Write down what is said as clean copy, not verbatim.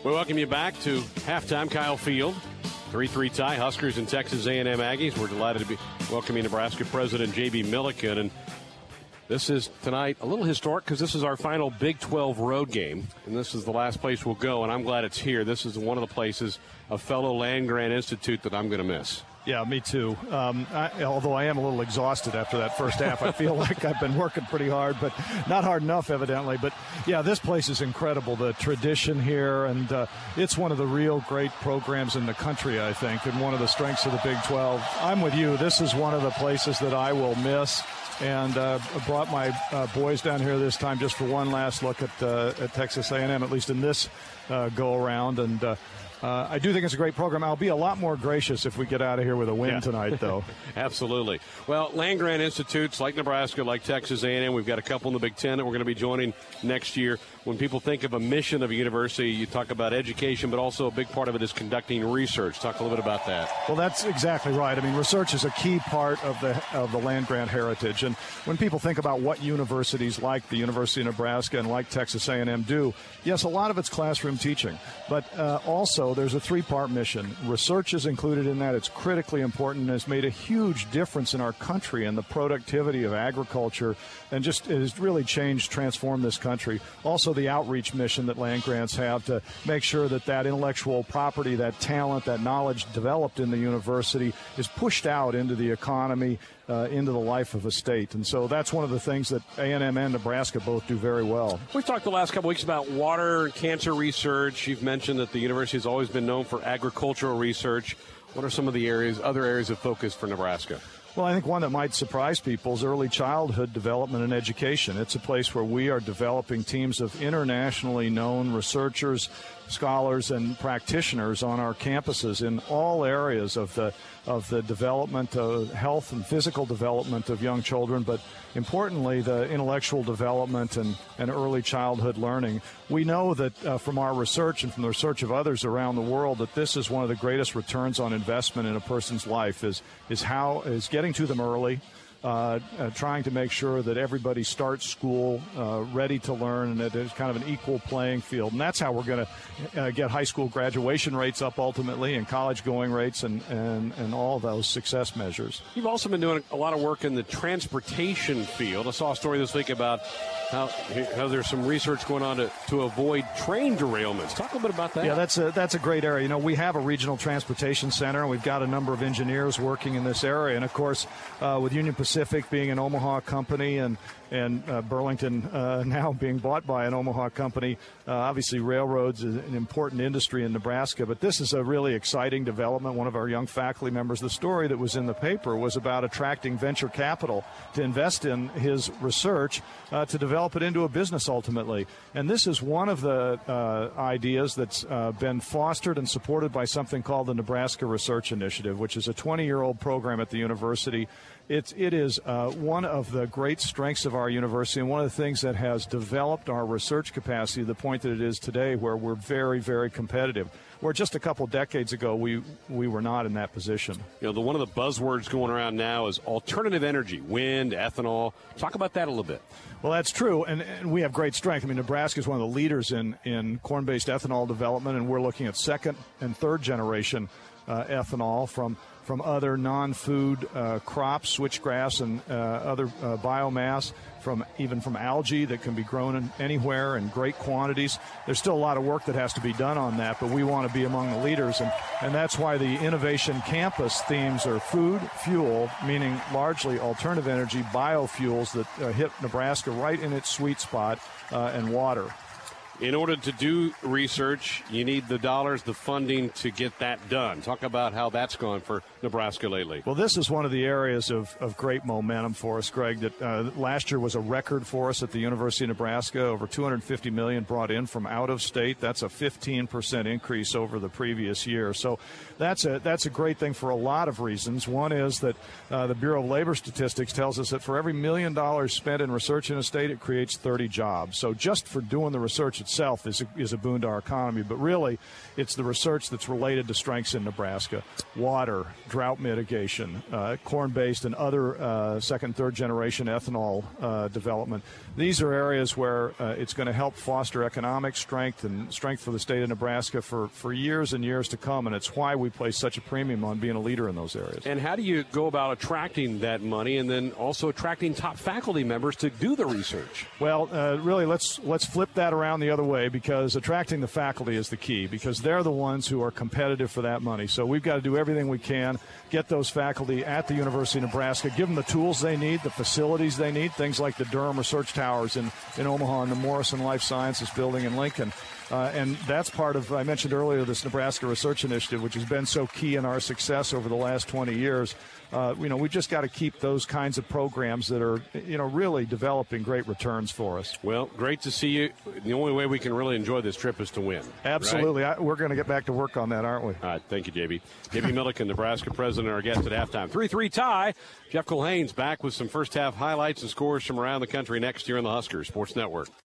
We welcome you back to halftime. Kyle Field, 3-3 tie, Huskers and Texas A&M Aggies. We're delighted to be welcoming Nebraska President J.B. Milliken. And this is tonight a little historic because this is our final Big 12 road game, and this is the last place we'll go, and I'm glad it's here. This is one of the places, a fellow land-grant institute, that I'm going to miss. Yeah, me too. Although I am a little exhausted after that first half. I feel like I've been working pretty hard, but not hard enough, evidently. But, yeah, this place is incredible, the tradition here, and it's one of the real great programs in the country, I think, and one of the strengths of the Big 12. I'm with you. This is one of the places that I will miss. And brought my boys down here this time just for one last look at Texas A&M, at least in this go-around. And I do think it's a great program. I'll be a lot more gracious if we get out of here with a win tonight, though. Absolutely. Well, land-grant institutes like Nebraska, like Texas A&M, we've got a couple in the Big Ten that we're going to be joining next year. When people think of a mission of a university, you talk about education, but also a big part of it is conducting research. Talk a little bit about that. Well, that's exactly right. I mean, research is a key part of the land-grant heritage. And when people think about what universities like the University of Nebraska and like Texas A&M do, yes, a lot of it's classroom teaching. But also, there's a three-part mission. Research is included in that. It's critically important and has made a huge difference in our country and the productivity of agriculture, and just it has really transformed this country. Also, the outreach mission that land grants have to make sure that intellectual property, that talent, that knowledge developed in the university is pushed out into the economy, into the life of a state. And so that's one of the things that A&M and Nebraska both do very well. We've talked the last couple weeks about water and cancer research. You've mentioned that the university has always been known for agricultural research. What are some of the other areas of focus for Nebraska? Well, I think one that might surprise people is early childhood development and education. It's a place where we are developing teams of internationally known researchers, scholars, and practitioners on our campuses in all areas of the development of health and physical development of young children, but importantly, the intellectual development and early childhood learning. We know that from our research and from the research of others around the world that this is one of the greatest returns on investment in a person's life is getting to them early, trying to make sure that everybody starts school ready to learn and that there's kind of an equal playing field. And that's how we're going to get high school graduation rates up ultimately and college going rates and all those success measures. You've also been doing a lot of work in the transportation field. I saw a story this week about how there's some research going on to avoid train derailments. Talk a little bit about that. Yeah, that's a great area. You know, we have a regional transportation center, and we've got a number of engineers working in this area. And, of course, with Union Pacific being an Omaha company and Burlington now being bought by an Omaha company, obviously railroads is an important industry in Nebraska. But this is a really exciting development. One of our young faculty members, the story that was in the paper was about attracting venture capital to invest in his research to develop it into a business ultimately. And this is one of the ideas that's been fostered and supported by something called the Nebraska Research Initiative, which is a 20-year-old program at the university. It is one of the great strengths of our university and one of the things that has developed our research capacity to the point that it is today, where we're very, very competitive. Where just a couple decades ago we were not in that position. You know, one of the buzzwords going around now is alternative energy, wind, ethanol. Talk about that a little bit. Well, that's true, and we have great strength. I mean, Nebraska is one of the leaders in corn-based ethanol development, and we're looking at second and third generation ethanol from other non-food crops, switchgrass and other biomass, even from algae that can be grown anywhere in great quantities. There's still a lot of work that has to be done on that, but we want to be among the leaders, and that's why the Innovation Campus themes are food, fuel, meaning largely alternative energy, biofuels that hit Nebraska right in its sweet spot, and water. In order to do research, you need the dollars, the funding to get that done. Talk about how that's gone for Nebraska lately. Well, this is one of the areas of great momentum for us, Greg, that last year was a record for us at the University of Nebraska. Over $250 million brought in from out of state. That's a 15% increase over the previous year. So that's a great thing for a lot of reasons. One is that the Bureau of Labor Statistics tells us that for every $1 million spent in research in a state, it creates 30 jobs. So just for doing the research itself, itself is a boon to our economy. But really, it's the research that's related to strengths in Nebraska: water, drought mitigation, corn-based and other second, third generation ethanol development. These are areas where it's going to help foster economic strength and strength for the state of Nebraska for years and years to come. And it's why we place such a premium on being a leader in those areas. And how do you go about attracting that money and then also attracting top faculty members to do the research? Well, really, let's flip that around the other way, because attracting the faculty is the key, because they're the ones who are competitive for that money. So we've got to do everything we can, get those faculty at the University of Nebraska, give them the tools they need, the facilities they need, things like the Durham Research Towers in Omaha and the Morrison Life Sciences Building in Lincoln. And that's part of, I mentioned earlier, this Nebraska Research Initiative, which has been so key in our success over the last 20 years. We've just got to keep those kinds of programs that are, really developing great returns for us. Well, great to see you. The only way we can really enjoy this trip is to win. Absolutely. Right? We're going to get back to work on that, aren't we? All right. Thank you, JB. JB Milliken, Nebraska president, our guest at halftime. 3-3 tie. Jeff Culhane's back with some first half highlights and scores from around the country next year on the Husker Sports Network.